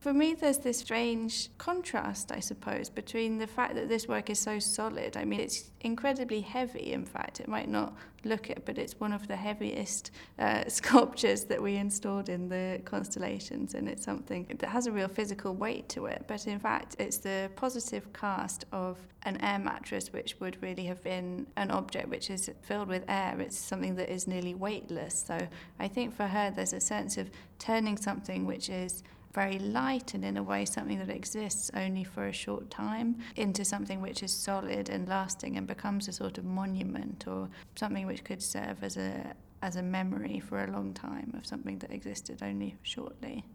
For me, there's this strange contrast, I suppose, between the fact that this work is so solid. I mean, it's incredibly heavy, in fact. It might not look it, but it's one of the heaviest sculptures that we installed in the constellations, and it's something that has a real physical weight to it. But in fact, it's the positive cast of an air mattress, which would really have been an object which is filled with air. It's something that is nearly weightless. So I think for her, there's a sense of turning something which is very light and in a way something that exists only for a short time into something which is solid and lasting and becomes a sort of monument, or something which could serve as a memory for a long time of something that existed only shortly.